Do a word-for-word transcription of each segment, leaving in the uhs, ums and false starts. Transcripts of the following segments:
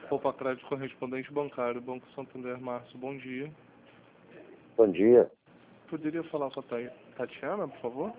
Opa, crédito correspondente bancário, Banco Santander, Márcio, bom dia. Bom dia. Poderia falar com a Ta- Tatiana, por favor?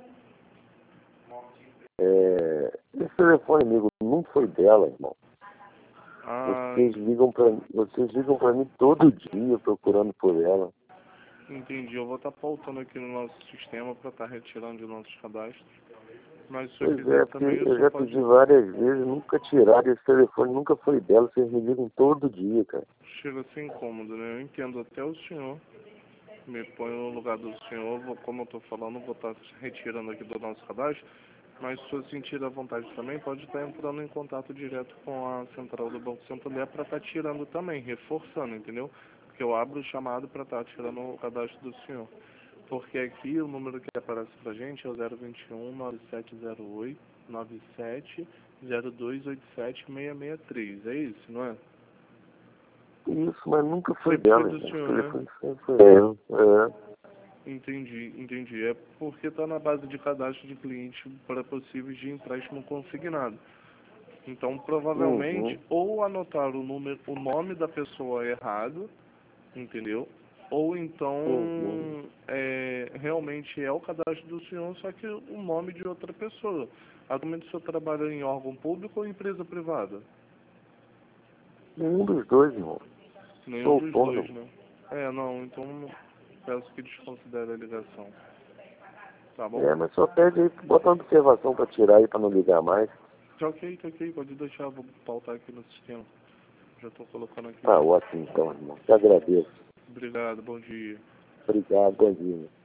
É, esse telefone amigo não foi dela, irmão. Ah, Vocês ligam pra, vocês ligam pra mim todo dia procurando por ela. entendi. Eu vou estar pautando aqui no nosso sistema para estar retirando de nossos cadastros. Mas se eu Pois quiser é, porque também, eu você já pode... pedi várias vezes, nunca tiraram esse telefone, nunca foi dela. Vocês me ligam todo dia, cara. Chega a ser incômodo, né? Eu entendo até o senhor. Me põe no lugar do senhor, vou, como eu estou falando, vou estar retirando aqui do nosso cadastro. Mas se você sentir a vontade também, pode estar entrando em contato direto com a central do Banco Santander para estar tirando também, reforçando, entendeu? Porque eu abro o chamado para estar tirando o cadastro do senhor. Porque aqui o número que aparece pra gente é o zero vinte e um, nove sete zero oito, nove sete zero dois oito sete, seis seis três. É isso, não é? Isso, mas nunca foi Sempre foi dela, do irmão. Esse senhor, né? telefone sempre foi dela. É. Entendi, entendi. É porque está na base de cadastro de cliente para possíveis de empréstimo consignado. Então, provavelmente, Uhum. ou anotaram o número, o nome da pessoa errado, entendeu? Ou Uhum. então, é, realmente é o cadastro do senhor, só que o nome de outra pessoa. Atualmente o senhor trabalha em órgão público ou empresa privada? Nenhum dos dois, irmão. Nenhum Sou dos dois, autônomo. né? É, não, então peço que desconsidere a ligação. Tá bom? É, mas só pede aí, bota uma observação pra tirar aí, pra não ligar mais. Tá ok, tá ok, pode deixar, vou pautar aqui no sistema. Já estou colocando aqui Tá já. ótimo então, irmão. Te agradeço. Obrigado, bom dia. Obrigado, bom dia.